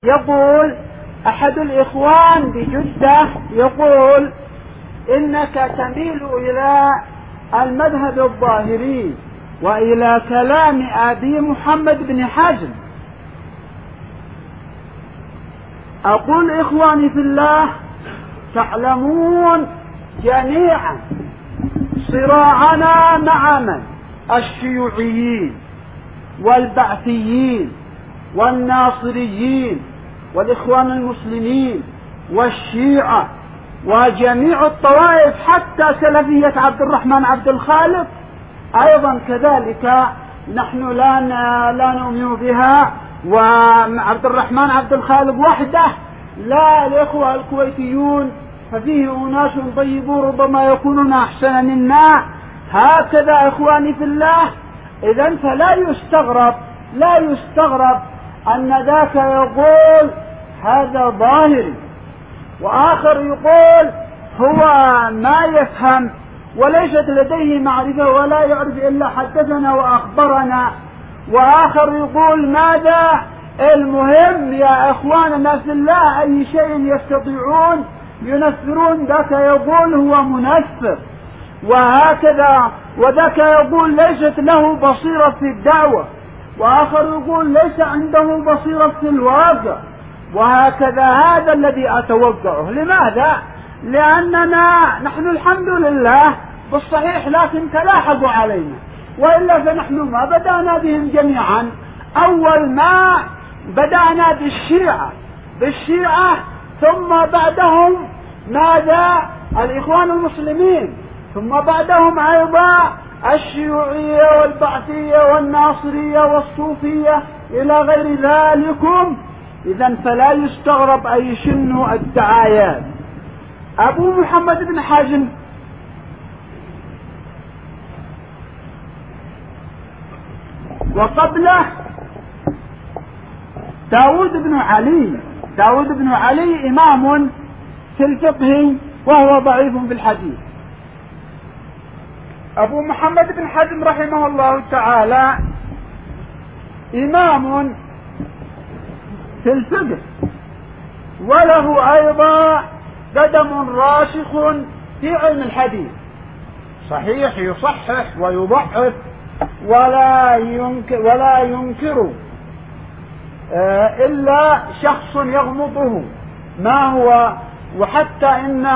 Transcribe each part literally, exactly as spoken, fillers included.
يقول أحد الإخوان بجدة يقول إنك تميل إلى المذهب الظاهري وإلى كلام أبي محمد بن حزم. أقول إخواني في الله، تعلمون جميعا صراعنا مع من؟ الشيوعيين والبعثيين والناصريين والإخوان المسلمين والشيعة وجميع الطوائف، حتى سلفية عبد الرحمن عبد الخالق أيضا كذلك نحن لا لا نؤمن بها. وعبد الرحمن عبد الخالق وحده لا، الإخوة الكويتيون ففيه أناس طيبون ربما يكونون أحسن منا. هكذا إخواني في الله، إذن فلا يستغرب لا يستغرب أن ذاك يقول هذا ظاهري، وآخر يقول هو ما يفهم وليست لديه معرفة ولا يعرف إلا حدثنا وأخبرنا، وآخر يقول ماذا المهم يا إخواننا في الله أي شيء يستطيعون ينفرون، ذاك يقول هو منفر، وهكذا وذاك يقول ليست له بصيرة في الدعوة، وآخر يقول ليس عنده بصيرة في الواقع، وهكذا. هذا الذي أتوقعه. لماذا؟ لأننا نحن الحمد لله بالصحيح لكن تلاحقوا علينا، وإلا فنحن ما بدأنا بهم جميعا. أول ما بدأنا بالشيعة بالشيعة ثم بعدهم ماذا؟ الإخوان المسلمين، ثم بعدهم أيضا الشيوعية والبعثية والناصرية والصوفية إلى غير ذلكم. إذن فلا يستغرب أن يشنوا الدعايات. أبو محمد بن حزم وقبله داود بن علي داود بن علي إمام في الفقه وهو ضعيف في الحديث. أبو محمد بن حزم رحمه الله تعالى إمام في الفقه وله أيضا قدم راسخ في علم الحديث، صحيح يصحح ويضعف ولا ينكر ولا ينكر إلا شخص يغمضه ما هو. وحتى إن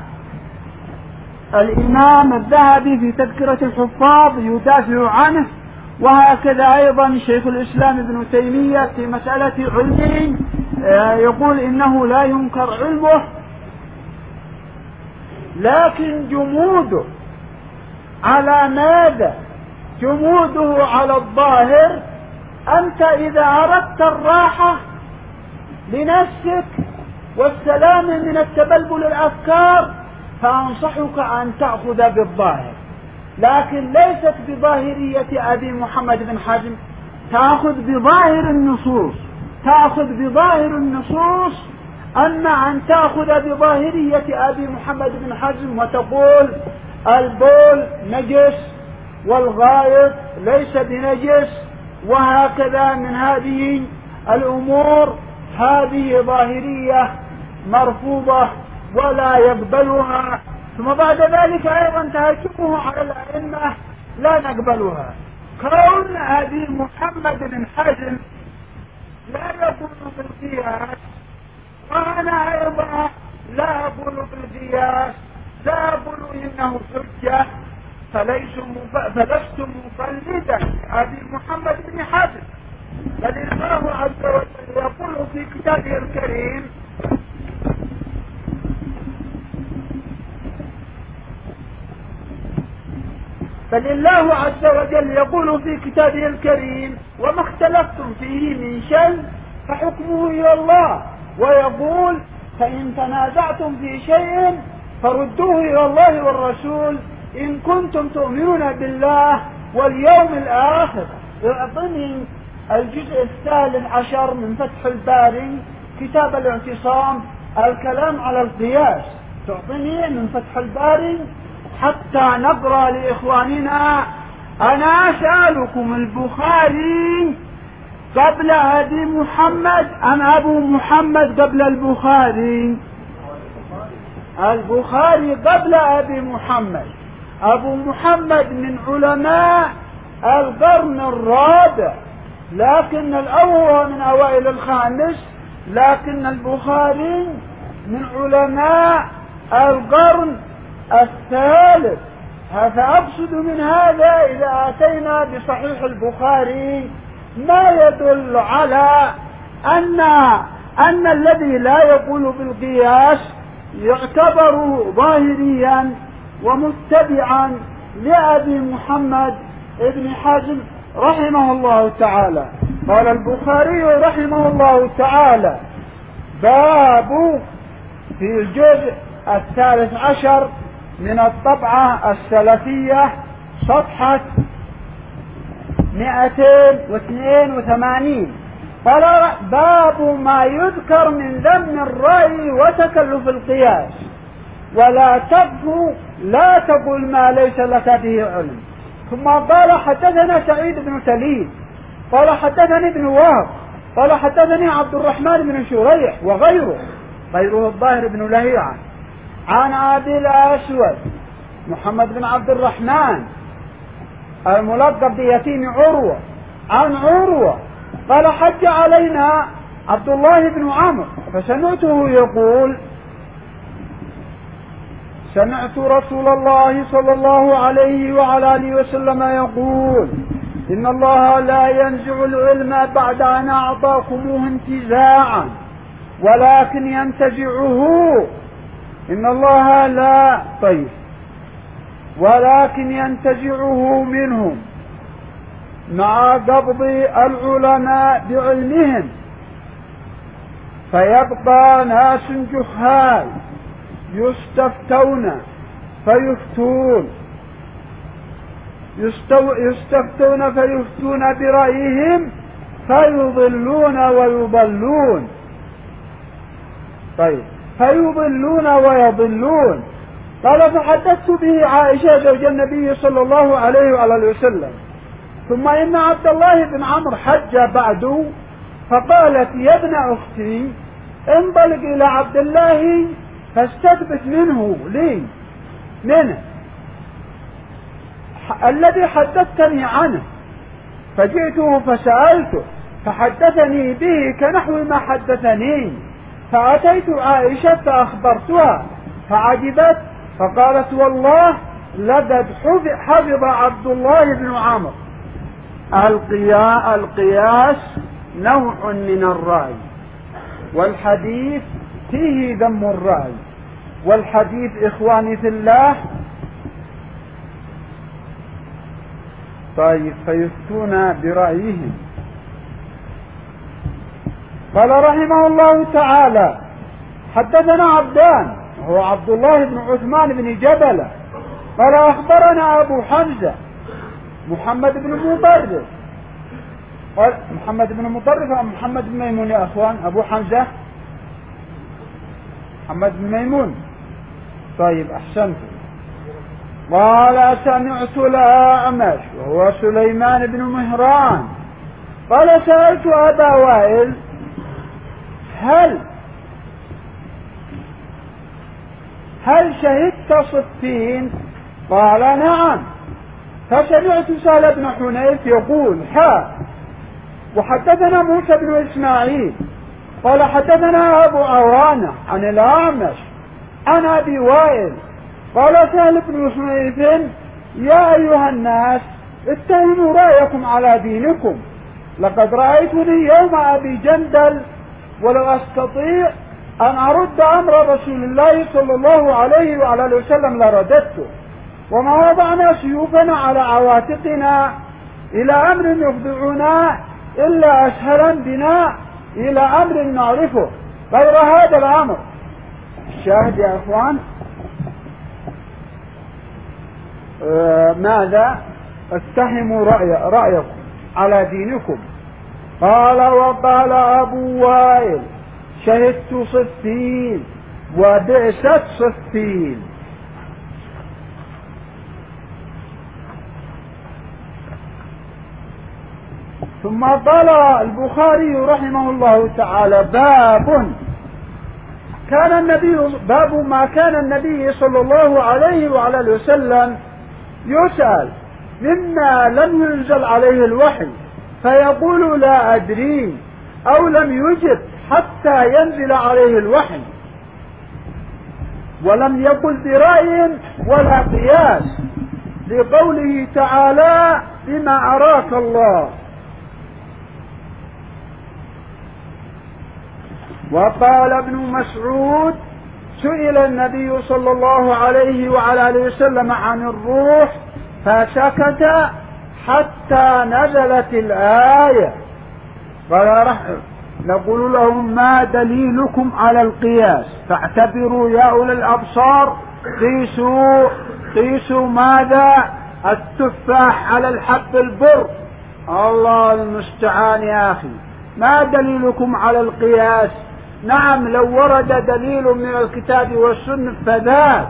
الإمام الذهبي في تذكرة الحفاظ يدافع عنه، وهكذا أيضا شيخ الإسلام ابن تيمية في مسألة علمه يقول إنه لا ينكر علمه، لكن جموده على ماذا؟ جموده على الظاهر. أنت إذا أردت الراحة لنفسك والسلام من التبلبل الأفكار فأنصحك أن تأخذ بالظاهر، لكن ليست بظاهرية أبي محمد بن حزم. تأخذ بظاهر النصوص تأخذ بظاهر النصوص أما أن تأخذ بظاهرية أبي محمد بن حزم وتقول البول نجس والغائط ليس بنجس وهكذا من هذه الأمور، هذه ظاهرية مرفوضة ولا يقبلها. ثم بعد ذلك أيضا تهكمه على الأئمة لا نقبلها. كون أبي محمد بن حزم لا يقول بالقياس وأنا أيضا لا أقول بالقياس، لا أقول إنه حجة، فلست مقلدا أبي محمد بن حزم، بل الله عز وجل يقول في كتابه الكريم بل الله عز وجل يقول في كتابه الكريم وما اختلفتم فيه من شيء فحكمه إلى الله، ويقول فإن تنازعتم في شيء فردوه إلى الله والرسول إن كنتم تؤمنون بالله واليوم الآخر. اعطني الجزء الثالث عشر من فتح الباري كتاب الاعتصام الكلام على القياس، تعطني من فتح الباري حتى نقرأ لإخواننا. أنا أسألكم البخاري قبل أبي محمد أم أبو محمد قبل البخاري؟ البخاري قبل أبي محمد. أبو محمد من علماء القرن الرابع، لكن الأول من أوائل الخامس، لكن البخاري من علماء القرن الثالث. فأقصد من هذا إذا أتينا بصحيح البخاري ما يدل على أن أن الذي لا يقول بالقياس يعتبر ظاهريا ومتبعا لأبي محمد ابن حزم رحمه الله تعالى. قال البخاري رحمه الله تعالى: باب في الجزء الثالث عشر من الطبعة السلفية صفحة مئتين واثنين وثمانين. قال: باب ما يذكر من ذم الرأي وتكلف القياس، ولا تقف لا تقل ما ليس لك به علم. ثم قال: حدثنا سعيد بن سليم قال حدثني ابن وهب قال حدثني عبد الرحمن بن شريح وغيره غيره الظاهر بن لهيعة عن أبي الأسود محمد بن عبد الرحمن الملقب بيتيم عروة عن عروة قال: حج علينا عبد الله بن عمرو فسمعته يقول: سمعت رسول الله صلى الله عليه وعلى آله وسلم يقول: إن الله لا ينزع العلم بعد أن أعطاكموه انتزاعا، ولكن ينتزعه إن الله لا طيب ولكن ينتزعه منهم مع قبض العلماء بعلمهم، فيبقى ناس جهال يستفتون فيفتون يستو يستفتون فيفتون برأيهم فيضلون ويضلون طيب فيضلون ويضلون. قال: فحدثت به عائشة زوج النبي صلى الله عليه وآله وسلم. ثم إن عبد الله بن عمرو حج بعد، فقالت: يا ابن أختي انطلق إلى عبد الله فاستثبت منه لي منه الذي حدثتني عنه. فجئته فسألته فحدثني به كنحو ما حدثني، فأتيت عائشة فأخبرتها فعجبت، فقالت: والله لقد حفظ عبد الله بن عمرو. القياس نوع من الرأي، والحديث فيه ذم الرأي، والحديث إخواني في الله طيب فيفتون برأيهم. قال رحمه الله تعالى: حدثنا عبدان هو عبد الله بن عثمان بن جبلة قال: أخبرنا أبو حمزة محمد بن مطرف. قال: محمد بن مطرف أم محمد بن ميمون يا أخوان؟ أبو حمزة محمد بن ميمون. طيب أحسنت. قال: سمعت الأعمش وهو سليمان بن مهران قال: سألت أبا وائل: هل هل شهدت صفين؟ قال: نعم. فسمعت سهل بن حنيف يقول: حا وحدثنا موسى بن إسماعيل قال: حدثنا أبو عوانة عن الأعمش عن أبي وائل قال: سهل بن حنيف: يا أيها الناس اتهموا رأيكم على دينكم، لقد رأيتني يوم أبي جندل ولو أستطيع أن أرد أمر رسول الله صلى الله عليه وعلى وسلم لرددته، وما وضعنا سيوفنا على عواتقنا إلى أمر يخضعنا إلا أسهلا بنا إلى أمر نعرفه غير هذا الأمر. الشاهد يا أخوان آه ماذا؟ اتهموا رأي رأيكم على دينكم. قال: وقال أبو وائل: شهدت صفين وبئست صفين. ثم قال البخاري رحمه الله تعالى: باب كان النبي باب ما كان النبي صلى الله عليه وعلى اله وسلم يسأل مما لم ينزل عليه الوحي فيقول لا أدري، أو لم يجب حتى ينزل عليه الوحي، ولم يقل برأي ولا قياس، لقوله تعالى: بما أراك الله. وقال ابن مسعود: سئل النبي صلى الله عليه وعلى اله وسلم عن الروح فسكت حتى نزلت الآية. قال: نقول لهم: ما دليلكم على القياس؟ فاعتبروا يا أولي الأبصار، قيسوا قيسوا ماذا؟ التفاح على الحب البر. الله المستعان يا أخي، ما دليلكم على القياس؟ نعم، لو ورد دليل من الكتاب والسنة فذاك،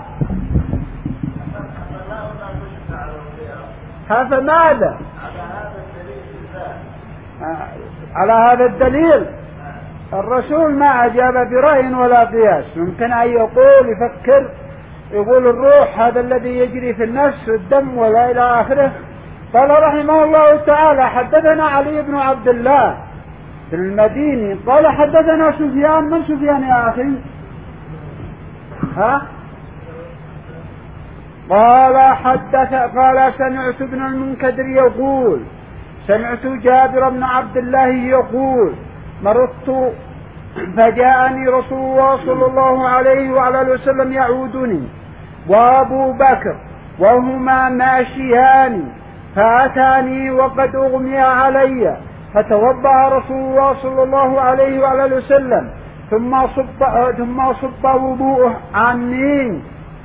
هذا ماذا؟ على هذا الدليل الرسول ما أجاب برأي ولا قياس. ممكن أن يقول يفكر يقول الروح هذا الذي يجري في النفس الدم ولا إلى آخره. قال رحمه الله تعالى: حدثنا علي بن عبد الله بن المديني قال حدثنا سفيان. من سفيان يا أخي؟ ها؟ قال حدث قال سمعت ابن المنكدر يقول: سمعت جابر بن عبد الله يقول: مرضت فجاءني رسول الله صلى الله عليه وعلى اله وسلم يعودني وابو بكر وهما ماشيان، فاتاني وقد اغمي علي، فتوضا رسول الله صلى الله عليه وعلى اله وسلم ثم صب ثم صب وضوءه عني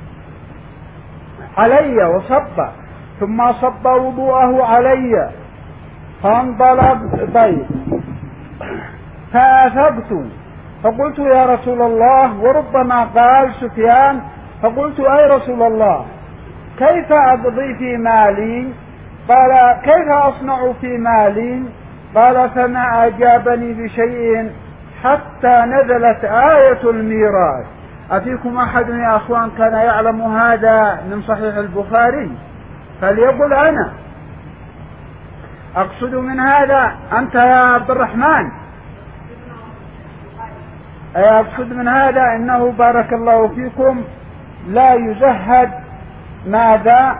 علي وصب ثم صب وضوءه علي، فانطلق طيب فافقت فقلت: يا رسول الله. وربما قال سفيان: فقلت: اي رسول الله، كيف اقضي في مالي؟ قال: كيف اصنع في مالي؟ قال: فما اجابني بشيء حتى نزلت آية الميراث. أفيكم أحد يا أخوان كان يعلم هذا من صحيح البخاري؟ فليقل أنا. أقصد من هذا أنت يا عبد الرحمن، أقصد من هذا إنه بارك الله فيكم لا يزهد ماذا؟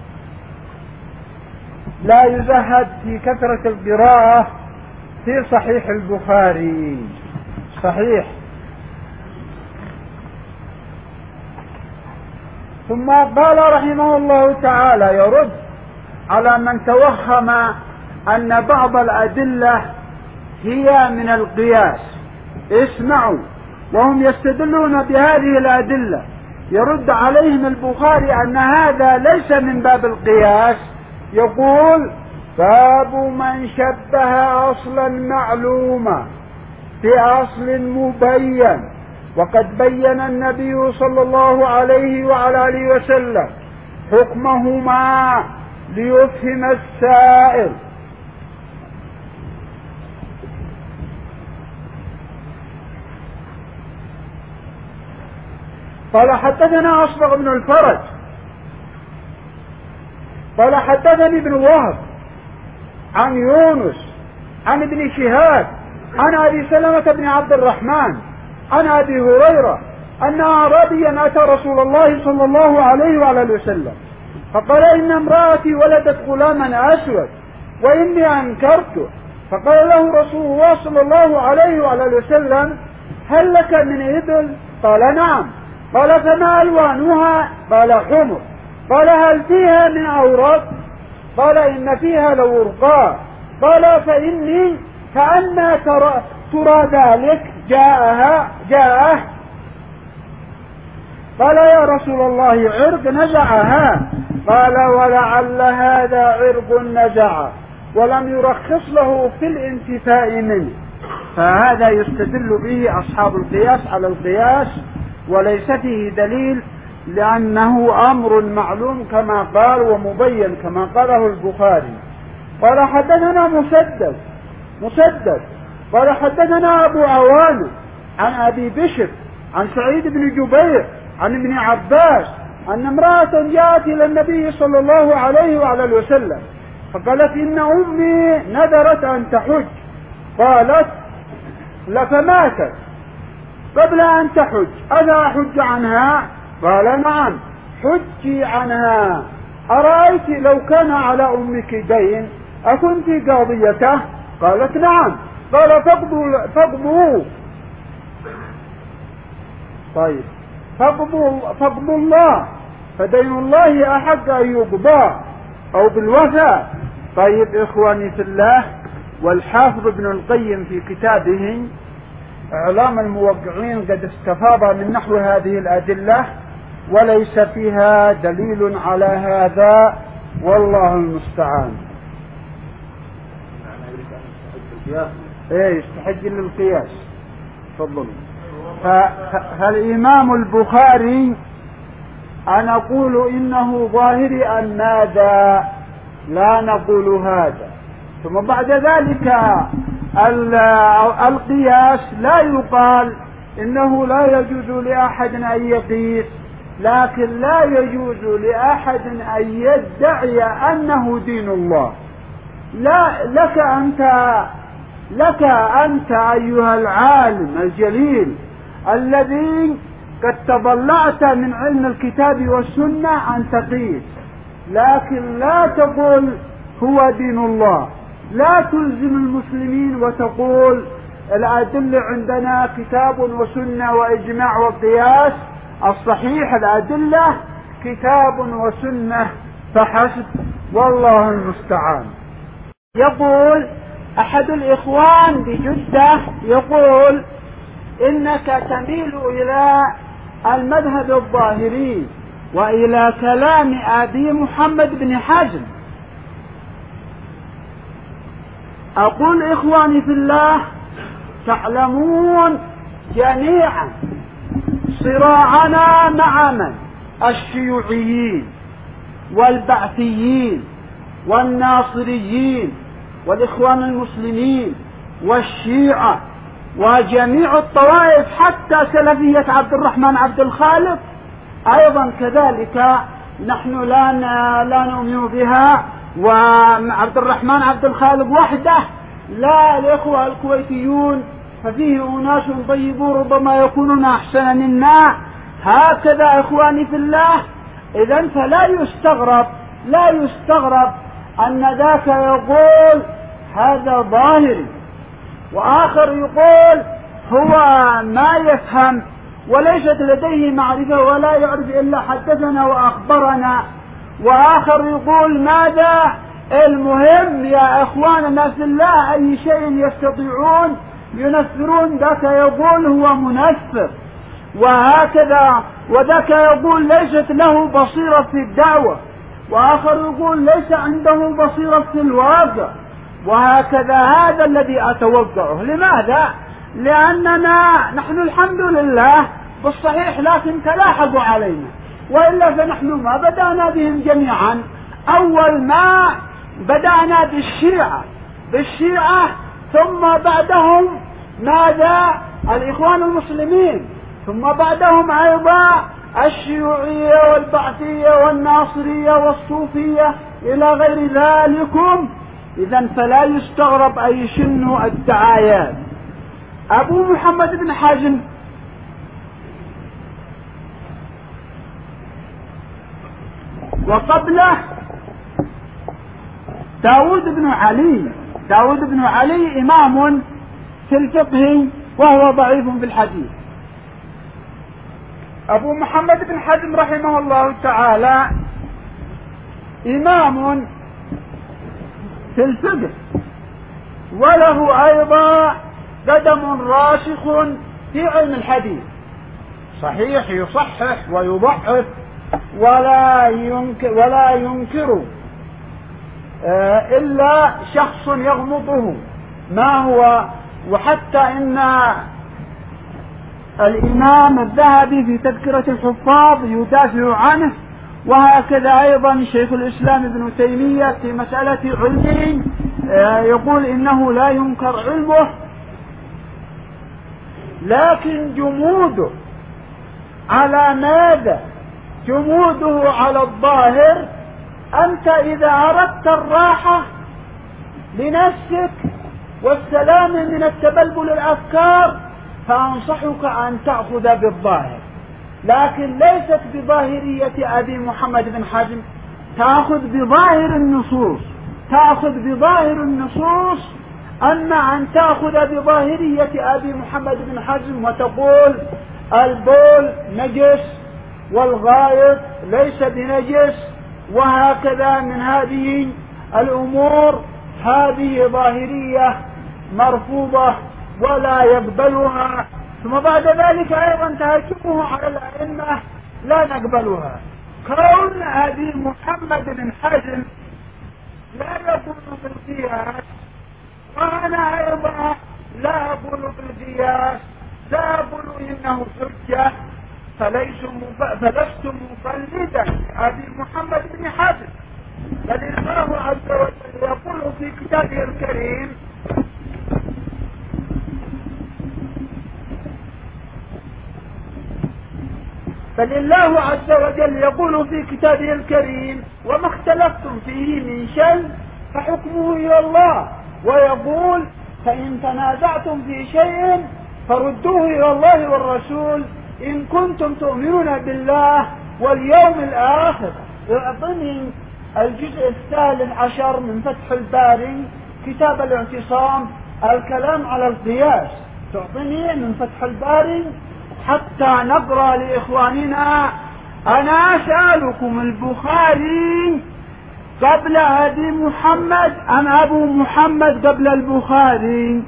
لا يزهد في كثرة القراءة في صحيح البخاري. صحيح. ثم قال رحمه الله تعالى يرد على من توهم أن بعض الأدلة هي من القياس. اسمعوا، وهم يستدلون بهذه الأدلة يرد عليهم البخاري أن هذا ليس من باب القياس. يقول: باب من شبه أصلا معلوما بأصل مبين، وقد بين النبي صلى الله عليه وعلى آله وسلم حكمهما ليفهم السائل. قال: حدثنا أصبغ بن الفرج قال: حدثني ابن وهب عن يونس عن ابن شهاب عن أبي سلمة بن عبد الرحمن عن أبي هريرة أن أعرابيا أتى رسول الله صلى الله عليه وعلى اله وسلم فقال: إن امرأتي ولدت غلاما أسود وإني أنكرته. فقال له رسول الله صلى الله عليه وعلى اله وسلم: هل لك من إبل؟ قال: نعم. قال: فما ألوانها؟ قال: حمر. قال: هل فيها من أورق؟ قال: إن فيها لورقاء. قال: فإني كأن ترى, ترى ذلك جاءها جاءه. قال: يا رسول الله، عرق نزعها. قال: ولعل هذا عرق نزع ولم يرخص له في الانتفاء منه. فهذا يستدل به أصحاب القياس على القياس، وليس فيه دليل، لأنه أمر معلوم كما قال ومبين كما قاله البخاري. قال: حدثنا مسدد مسدد قال حدثنا أبو عوانة عن أبي بشر عن سعيد بن جبير عن ابن عباس أن امرأة جاءت إلى النبي صلى الله عليه وعلى وسلم فقالت إن أمي نذرت أن تحج، قالت فماتت قبل أن تحج ألا أحج عنها؟ قال نعم حجي عنها. أرأيت لو كان على أمك دين أكنت قاضيته؟ قالت نعم. قال فاقضوا فاقضوا طيب فاقضوا فاقضوا الله فدين الله أحق أن يقضى أو بالوفاء. طيب إخواني في الله، والحافظ ابن القيم في كتابه إعلام الموقعين قد استفاض من نحو هذه الأدلة وليس فيها دليل على هذا، والله المستعان. ايه يستحق للقياس. تفضل. فالإمام البخاري أنا أقول إنه ظاهري أن ماذا لا نقول هذا. ثم بعد ذلك القياس لا يقال إنه لا يجوز لأحد أن يقيس، لكن لا يجوز لأحد أن يدعي أنه دين الله. لا لك أنت لك أنت أيها العالم الجليل الذي قد تضلعت من علم الكتاب والسنة أن تقيس، لكن لا تقول هو دين الله. لا تلزم المسلمين وتقول الأدلة عندنا كتاب وسنة وإجماع وقياس. الصحيح الأدلة كتاب وسنة فحسب، والله المستعان. يقول أحد الإخوان بجدة يقول إنك تميل إلى المذهب الظاهري وإلى كلام أبي محمد بن حزم. أقول إخواني في الله، تعلمون جميعا صراعنا مع من؟ الشيوعيين والبعثيين والناصريين والإخوان المسلمين والشيعة وجميع الطوائف حتى سلفية عبد الرحمن عبد الخالق أيضا كذلك نحن لا لا نؤمن بها. وعبد الرحمن عبد الخالق وحده لا، الإخوة الكويتيون ففيه أناس طيبون ربما يكونون أحسن منا. هكذا إخواني في الله. إذن فلا يستغرب لا يستغرب أن ذاك يقول هذا ظاهري، وآخر يقول هو ما يفهم وليست لديه معرفة ولا يعرف إلا حدثنا وأخبرنا، وآخر يقول ماذا؟ المهم يا إخواننا في الله أي شيء يستطيعون ينفرون، ذاك يقول هو منفر، وهكذا وذاك يقول ليست له بصيرة في الدعوة، وآخر يقول ليس عنده بصيرة في الواقع، وهكذا. هذا الذي أتوقعه. لماذا؟ لأننا نحن الحمد لله بالصحيح لكن تلاحقوا علينا، وإلا فنحن ما بدأنا بهم جميعا. أول ما بدأنا بالشيعة بالشيعة ثم بعدهم ماذا؟ الإخوان المسلمين، ثم بعدهم أيضا الشيوعية والبعثية والناصرية والصوفية إلى غير ذلكم. إذن فلا يستغرب أن يشنوا الدعايات. أبو محمد بن حزم وقبله داود بن علي داود بن علي إمام في الفقه وهو ضعيف في الحديث. أبو محمد بن حزم رحمه الله تعالى إمام في الفقه وله أيضا قدم راسخ في علم الحديث، صحيح يصحح ويضعف ولا ينكر ولا ينكر إلا شخص يغمضه ما هو. وحتى إن الإمام الذهبي في تذكرة الحفاظ يدافع عنه، وهكذا أيضا شيخ الإسلام ابن تيمية في مسألة علمه يقول إنه لا ينكر علمه، لكن جموده على ماذا؟ جموده على الظاهر. أنت إذا أردت الراحة لنفسك والسلام من التبلبل الأفكار فأنصحك أن تأخذ بالظاهر، لكن ليست بظاهرية أبي محمد بن حزم. تأخذ بظاهر النصوص، تأخذ بظاهر النصوص. أما أن تأخذ بظاهرية أبي محمد بن حزم وتقول البول نجس والغائط ليس بنجس وهكذا من هذه الأمور، هذه ظاهرية مرفوضة ولا يقبلها. ثم بعد ذلك أيضا تهجمه على الأئمة لا نقبلها. كون أبي محمد بن حزم لا يقول بالقياس وأنا أيضا لا أقول بالقياس، لا أقول إنه حجة، فلست مقلدا أبي محمد بن حزم، بل الله عز وجل يقول في كتابه الكريم بل الله عز وجل يقول في كتابه الكريم وما اختلفتم فيه من شيء فحكمه إلى الله، ويقول فإن تنازعتم في شيء فردوه إلى الله والرسول إن كنتم تؤمنون بالله واليوم الآخر. اعطني الجزء الثالث عشر من فتح الباري كتاب الاعتصام الكلام على القياس، تعطني من فتح الباري حتى نقرأ لإخواننا. أنا أسألكم البخاري قبل أبي محمد أم أبو محمد قبل البخاري؟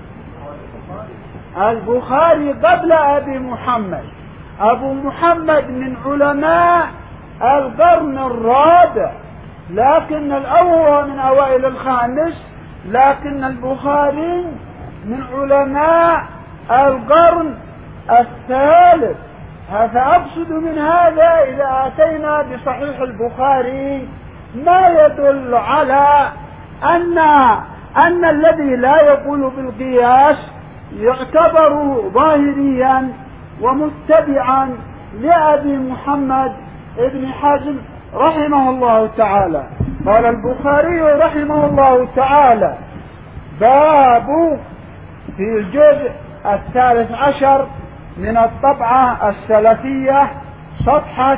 البخاري قبل أبي محمد. أبو محمد من علماء القرن الرابع، لكن الأول من أوائل الخامس، لكن البخاري من علماء القرن الثالث. هذا أقصد من هذا إذا أتينا بصحيح البخاري ما يدل على أن أن الذي لا يقول بالقياس يعتبر ظاهريا ومتبعا لأبي محمد ابن حزم رحمه الله تعالى. قال البخاري رحمه الله تعالى باب في الجزء الثالث عشر من الطبعة السلفية صفحة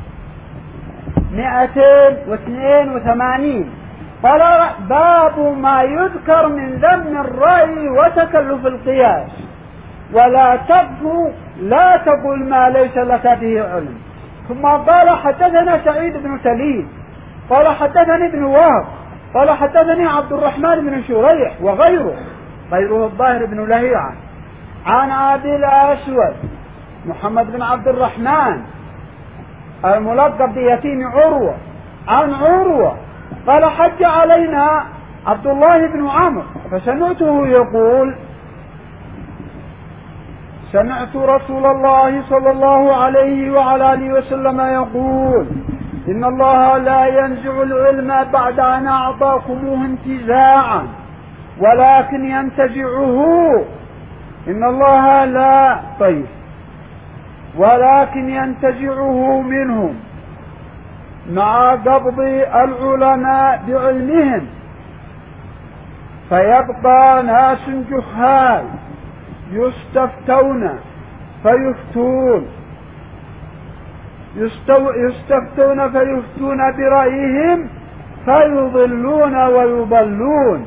مئتين واثنين وثمانين، قال باب ما يذكر من ذم الرأي وتكلف القياس ولا تقف لا تقول ما ليس لك به علم. ثم قال حدثنا سعيد بن سليم قال حدثني ابن وهب قال حدثني عبد الرحمن بن شريح وغيره غيره الظاهر بن لهيعة عن أبي الأسود محمد بن عبد الرحمن الملقب بيتيم عروة عن عروة قال حج علينا عبد الله بن عمرو فسمعته يقول سمعت رسول الله صلى الله عليه وعلى آله وسلم يقول إن الله لا ينزع العلم بعد أن أعطاكموه انتزاعا ولكن ينتزعه إن الله لا طيب ولكن ينتزعه منهم مع قبض العلماء بعلمهم فيبقى ناس جهال يستفتون فيفتون يستو يستفتون فيفتون برأيهم فيضلون ويضلون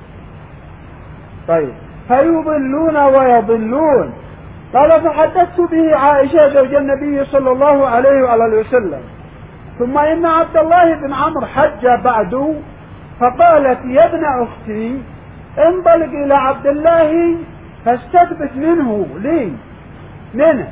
طيب فيضلون ويضلون. قال فحدثت به عائشة زوج النبي صلى الله عليه وعلى وسلم. ثم إن عبد الله بن عمرو حج بعد فقالت يا ابن أختي انطلق إلى عبد الله فاستثبت منه لي منه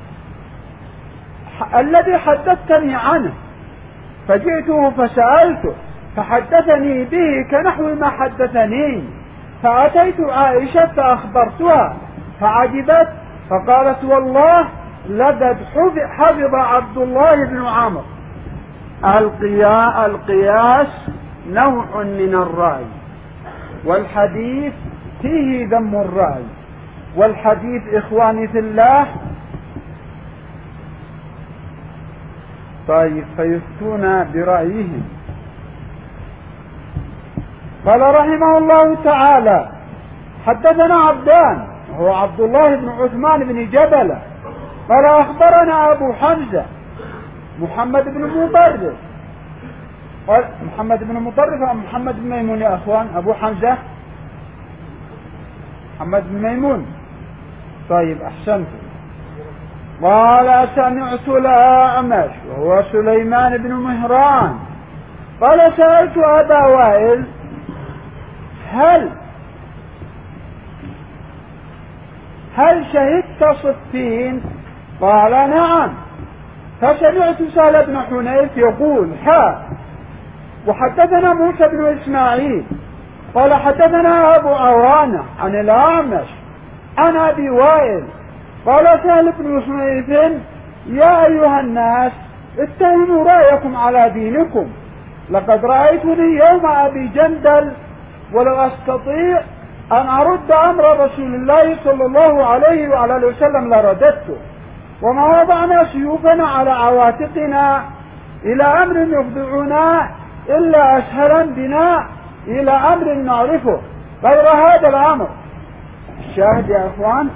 الذي حدثتني عنه. فجئته فسألته فحدثني به كنحو ما حدثني، فأتيت عائشة فأخبرتها فعجبت فقالت والله لقد حفظ عبد الله بن عمرو القياس نوع من الرأي والحديث فيه ذم الرأي، والحديث إخواني في الله طيب فيفتون برأيهم. قال رحمه الله تعالى: حدثنا عبدان هو عبد الله بن عثمان بن جبلة قال أخبرنا أبو حمزة محمد بن مطرف. قال محمد بن مطرف أم محمد بن ميمون يا أخوان؟ أبو حمزة محمد بن ميمون. طيب أحسنت. قال سمعت الأعمش وهو سليمان بن مهران قال سألت أبا وائل: هل هل شهدت صفين؟ قال نعم. فسمعت سهل بن حنيف يقول: ها وحدثنا موسى بن إسماعيل قال حدثنا أبو عوانة عن الأعمش عن أبي وائل قال سهل بن حنيف: يا أيها الناس اتهموا رأيكم على دينكم، لقد رأيتني يوم أبي جندل ولو أستطيع أن أرد أمر رسول الله صلى الله عليه وعلى آله وسلم لرددته، وما وضعنا سيوفنا على عواتقنا إلى أمر يخضعنا إلا أسهلا بنا إلى أمر نعرفه غير هذا الأمر. الشاهد يا أخوان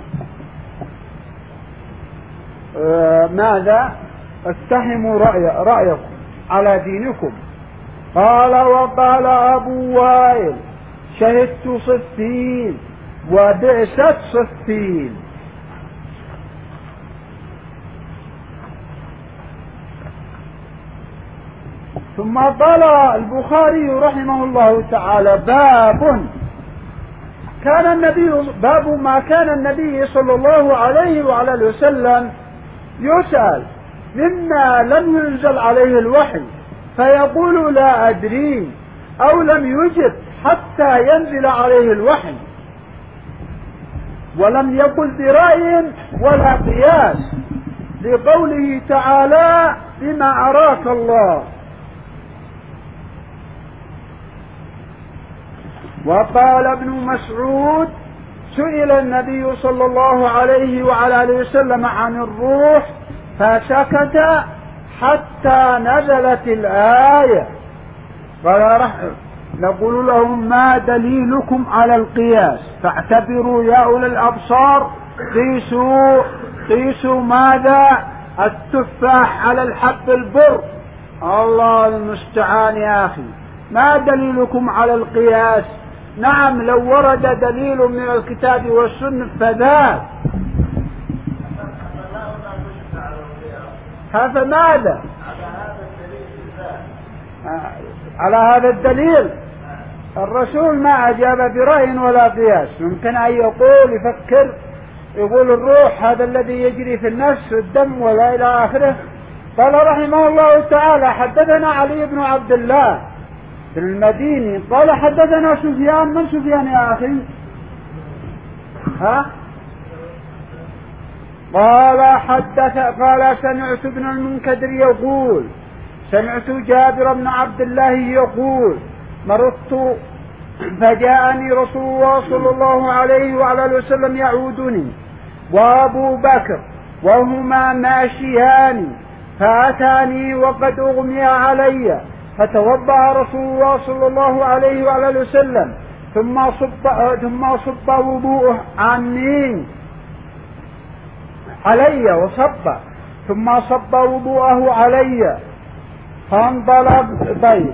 آه ماذا؟ اتهموا رأي رأيكم على دينكم. قال: وقال أبو وائل: شهدت صفين وبئست صفين. ثم قال البخاري رحمه الله تعالى: باب كان النبي باب ما كان النبي صلى الله عليه وعلى اله وسلم يسأل مما لم ينزل عليه الوحي فيقول لا أدري، أو لم يجب حتى ينزل عليه الوحي، ولم يقل برأي ولا قياس، لقوله تعالى: بما أراك الله. وقال ابن مسعود: سئل النبي صلى الله عليه وعلى آله وسلم عن الروح فسكت حتى نزلت الآية. قال: نقول لهم: ما دليلكم على القياس؟ فاعتبروا يا أولي الأبصار، قيسوا قيسوا ماذا؟ التفاح على الحب البر. الله المستعان يا أخي. ما دليلكم على القياس؟ نعم، لو ورد دليل من الكتاب والسنة فذاك، هذا ماذا؟ على هذا الدليل الرسول ما أجاب برأي ولا قياس. ممكن أن يقول يفكر يقول الروح هذا الذي يجري في النفس الدم ولا إلى آخره. قال رحمه الله تعالى: حدثنا علي بن عبد الله بن المديني قال حدثنا سفيان. من سفيان يا أخي؟ ها؟ قال حدث قال سمعت ابن المنكدر يقول: سمعت جابر بن عبد الله يقول: مرضت فجاءني رسول الله صلى الله عليه وعلى اله وسلم يعودني وابو بكر وهما ماشيان، فاتاني وقد اغمي علي، فتوضأ رسول الله صلى الله عليه وعلى اله وسلم ثم صب ثم صب وضوءه عني علي وصب ثم صب وضوءه علي، فانطلقت طيب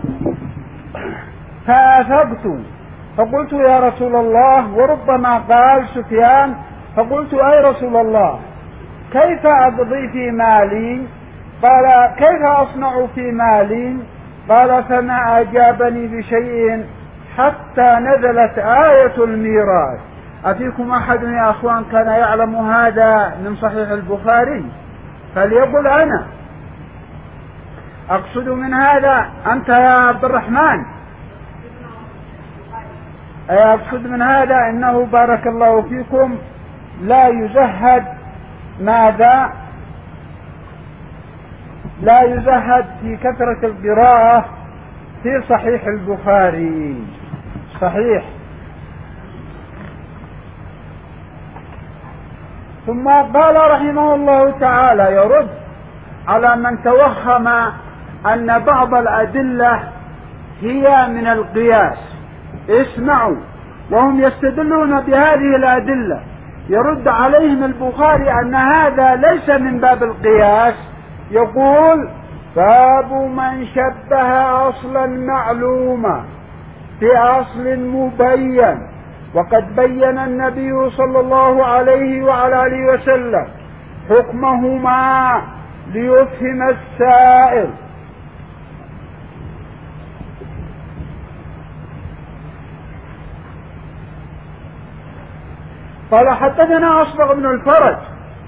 فأفقت فقلت: يا رسول الله. وربما قال سفيان: فقلت: أي رسول الله، كيف أقضي في مالي؟ قال: كيف أصنع في مالي؟ قال: فما أجابني بشيء حتى نزلت آية الميراث. أفيكم أحد يا أخوان كان يعلم هذا من صحيح البخاري؟ فليقل أنا. أقصد من هذا أنت يا عبد الرحمن، أي أقصد من هذا إنه بارك الله فيكم لا يزهد ماذا؟ لا يزهد في كثرة القراءة في صحيح البخاري. صحيح. ثم قال رحمه الله تعالى يرد على من توهم أن بعض الأدلة هي من القياس. اسمعوا، وهم يستدلون بهذه الأدلة يرد عليهم البخاري أن هذا ليس من باب القياس. يقول: باب من شبه أصلا معلوما في أصل مبين، وقد بين النبي صلى الله عليه وعلى آله وسلم حكمهما ليفهم السائل. قال: حدثنا أصبغ بن الفرج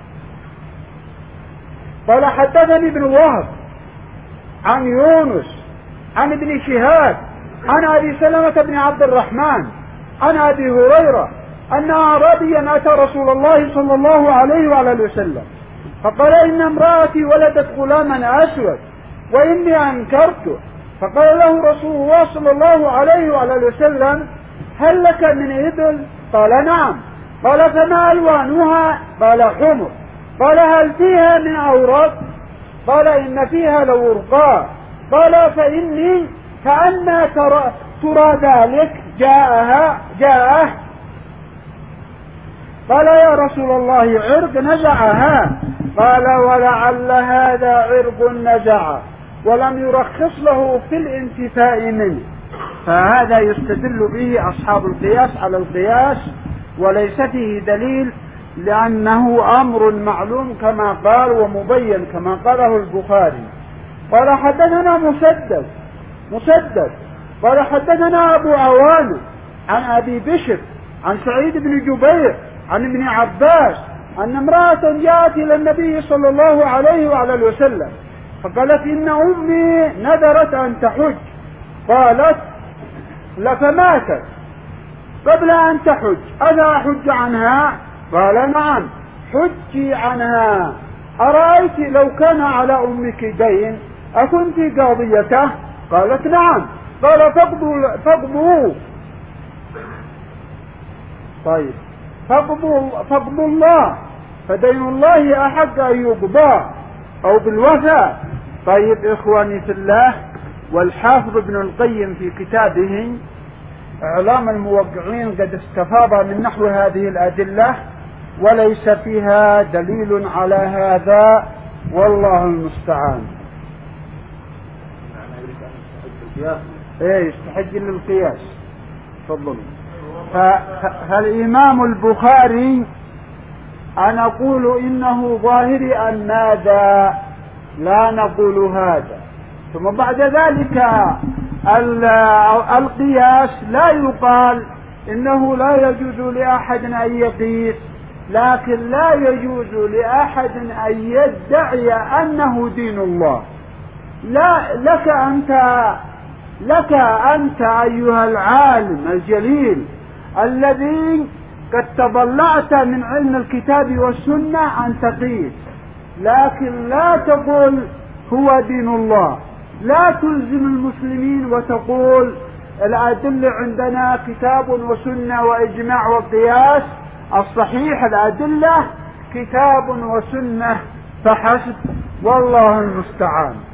قال: حدثني ابن وهب عن يونس عن ابن شهاب عن أبي سلمة بن عبد الرحمن عن أبي هريرة أن أعرابيا أتى رسول الله صلى الله عليه وعلى آله وسلم فقال: إن امرأتي ولدت غلاما أسود وإني أنكرته. فقال له رسول الله صلى الله عليه وعلى آله وسلم: هل لك من إبل؟ قال: نعم. قال: فما ألوانها؟ قال: حمر. قال: هل فيها من أورق؟ قال: إن فيها لورقاء. قال: فإني كأن ترى, ترى ذلك جاءها جاءه. قال: يا رسول الله، عرق نزعها. قال: ولعل هذا عرق نزع ولم يرخص له في الانتفاء منه. فهذا يستدل به أصحاب القياس على القياس، وليس فيه دليل، لأنه أمر معلوم كما قال ومبين كما قاله البخاري. قال: حدثنا مسدد مسدد قال: حدثنا أبو عوانة عن أبي بشر عن سعيد بن جبير عن ابن عباس أن امرأة جاءت إلى النبي صلى الله عليه وعلى آله وسلم فقالت: إن أمي نذرت أن تحج. قالت: فماتت قبل أن تحج، ألا أحج عنها؟ قال: نعم، حجي عنها. أرأيت لو كان على أمك دين أكنت قاضيته؟ قالت: نعم. قال: فاقضوا فاقضوا طيب فاقضوا فاقضوا الله، فدين الله أحق أن يقضى أو بالوفاء. طيب إخواني في الله، والحافظ ابن القيم في كتابه إعلام الموقعين قد استفاض من نحو هذه الأدلة وليس فيها دليل على هذا، والله المستعان. ايه يستحق للقياس. تفضلوا. فالإمام البخاري أنا أقول إنه ظاهري أن ماذا؟ لا نقول هذا. ثم بعد ذلك القياس لا يقال إنه لا يجوز لأحد أن يقيس، لكن لا يجوز لأحد أن يدعي أنه دين الله. لا لك أنت لك أنت أيها العالم الجليل الذي قد تضلعت من علم الكتاب والسنة أن تقيس، لكن لا تقول هو دين الله. لا تلزم المسلمين وتقول الأدلة عندنا كتاب وسنة وإجماع وقياس. الصحيح الأدلة كتاب وسنة فحسب، والله المستعان.